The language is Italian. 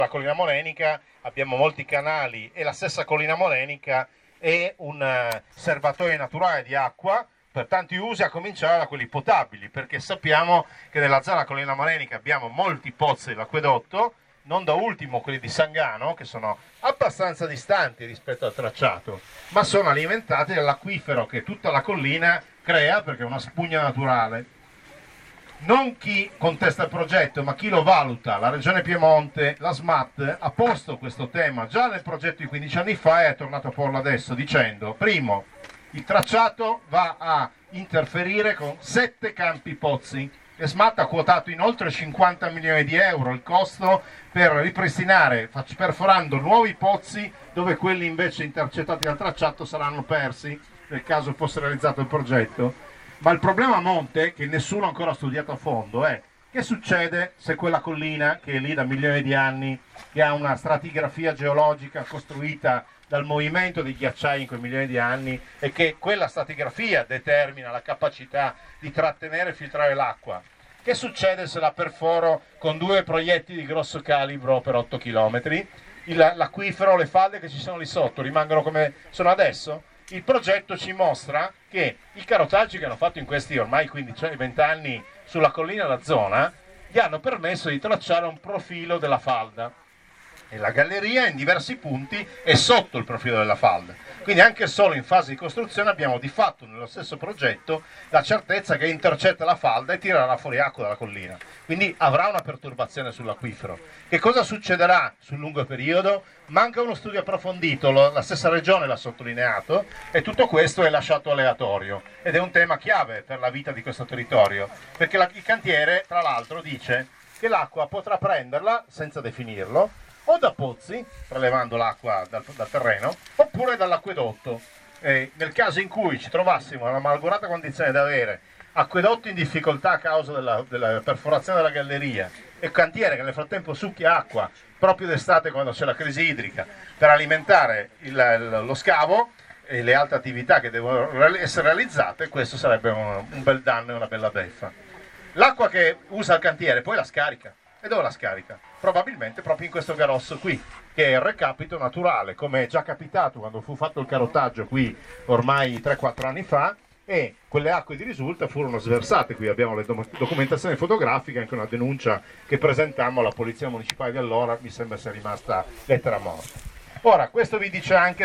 La collina morenica abbiamo molti canali e la stessa collina morenica è un serbatoio naturale di acqua per tanti usi, a cominciare da quelli potabili, perché sappiamo che nella zona collina morenica abbiamo molti pozzi dell'acquedotto, non da ultimo quelli di Sangano, che sono abbastanza distanti rispetto al tracciato, ma sono alimentati dall'acquifero che tutta la collina crea, perché è una spugna naturale. Non chi contesta il progetto, ma chi lo valuta. La Regione Piemonte, la SMAT, ha posto questo tema già nel progetto di 15 anni fa e è tornato a porlo adesso dicendo: primo, il tracciato va a interferire con 7 campi pozzi. E SMAT ha quotato in oltre 50 milioni di euro il costo per ripristinare, perforando nuovi pozzi dove quelli invece intercettati dal tracciato saranno persi nel caso fosse realizzato il progetto. Ma il problema a monte, che nessuno ancora ha studiato a fondo, è: che succede se quella collina, che è lì da milioni di anni, che ha una stratigrafia geologica costruita dal movimento dei ghiacciai in quei milioni di anni, e che quella stratigrafia determina la capacità di trattenere e filtrare l'acqua? Che succede se la perforo con 2 proiettili di grosso calibro per 8 km? L'acquifero, le falde che ci sono lì sotto rimangono come sono adesso? Il progetto ci mostra che i carotaggi che hanno fatto in questi ormai 15-20 anni sulla collina della zona gli hanno permesso di tracciare un profilo della falda, e la galleria in diversi punti è sotto il profilo della falda. Quindi anche solo in fase di costruzione abbiamo di fatto nello stesso progetto la certezza che intercetta la falda e tirerà fuori acqua dalla collina. Quindi avrà una perturbazione sull'acquifero. Che cosa succederà sul lungo periodo? Manca uno studio approfondito, la stessa Regione l'ha sottolineato, e tutto questo è lasciato aleatorio. Ed è un tema chiave per la vita di questo territorio, perché il cantiere, tra l'altro, dice che l'acqua potrà prenderla, senza definirlo, o da pozzi, prelevando l'acqua dal terreno, oppure dall'acquedotto. Nel caso in cui ci trovassimo nella malgrata condizione di avere acquedotti in difficoltà a causa della perforazione della galleria e cantiere che nel frattempo succhia acqua proprio d'estate quando c'è la crisi idrica per alimentare lo scavo e le altre attività che devono essere realizzate, questo sarebbe un bel danno e una bella beffa. L'acqua che usa il cantiere poi la scarica. E dove la scarica? Probabilmente proprio in questo garosso qui, che è il recapito naturale, come è già capitato quando fu fatto il carotaggio qui ormai 3-4 anni fa, e quelle acque di risulta furono sversate qui. Abbiamo le documentazioni fotografiche, anche una denuncia che presentammo alla polizia municipale di allora, mi sembra sia rimasta lettera morta. Ora, questo vi dice anche